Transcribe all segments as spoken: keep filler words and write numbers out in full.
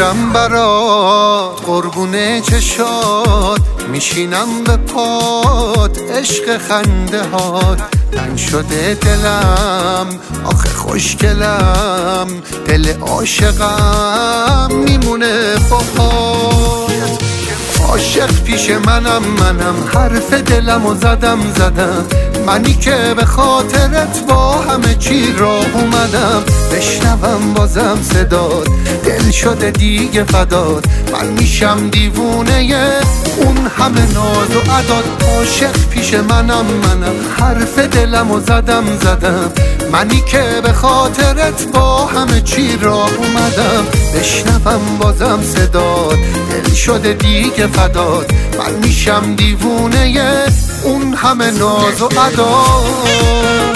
میمیرم برات قربون چشات، میشینم به پات عشق خنده هات. تنگ شده دلم آخه خوشگلم، دل عاشقم میمونه باهات. عاشق پیش منم منم حرف دلمو زدم زدم، منی که به خاطرت با همه چی راه اومدم. بشنوم بازم صدات، دل شده دیگه فدات. من میشم دیوونه اون همه ناز و عداد. عاشق پیش منم منم حرف دلمو زدم زدم، منی که به خاطرت با همه چی راه اومدم. بشنوم بازم صدات، دل شده دیگه فدات. من میشم دیوونه اون همه ناز و عداد.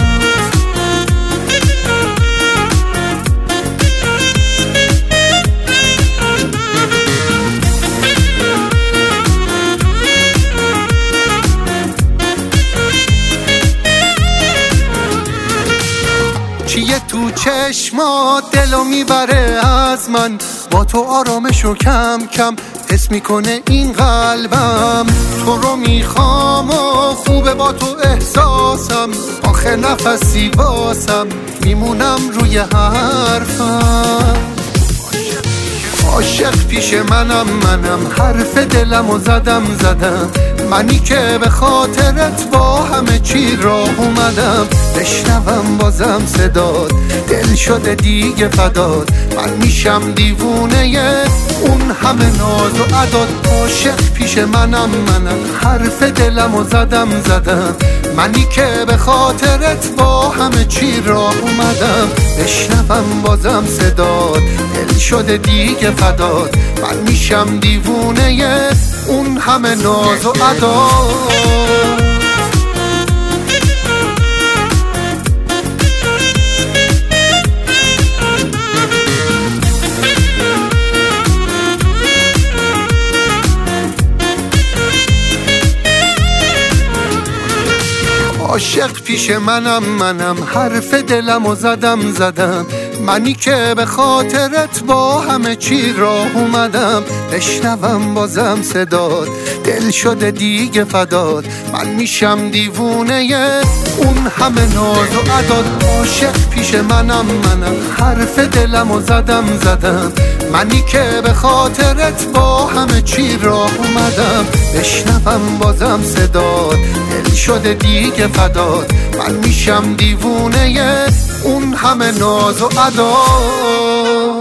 چیه تو چشمات دلو میبره از من، با تو آرامشو کم کم حس میکنه این قلبم. تو رو میخوام و خوبه با تو احساسم، آخه نفسی واسم میمونم روی حرفم. عاشق پیش منم منم حرف دلمو زدم زدم، منی که به خاطرت با همه چی راه اومدم. بشنوم بازم صدات، دل شده دیگه فدات. من میشم دیوونه اون همه ناز و عداد. عاشق پیش منم منم حرف دلمو زدم زدم، منی که به خاطرت با همه چی راه اومدم. بشنوم بازم صدات، دل شده دیگه فدات. من میشم دیوونه اون همه ناز و عداد. عاشق پیش منم منم حرف دلمو زدم زدم، منی که به خاطرت با همه چی راه اومدم. بشنوم بازم صدات، دل شده دیگه فدات. من میشم دیوونه اون همه ناز و عداد. عاشق پیش منم منم حرف دلمو زدم زدم، منی که به خاطرت با همه چی راه اومدم. بشنوم بازم صدات، دل شده دیگه فدات. من میشم دیوونه اون همه ناز و عداد.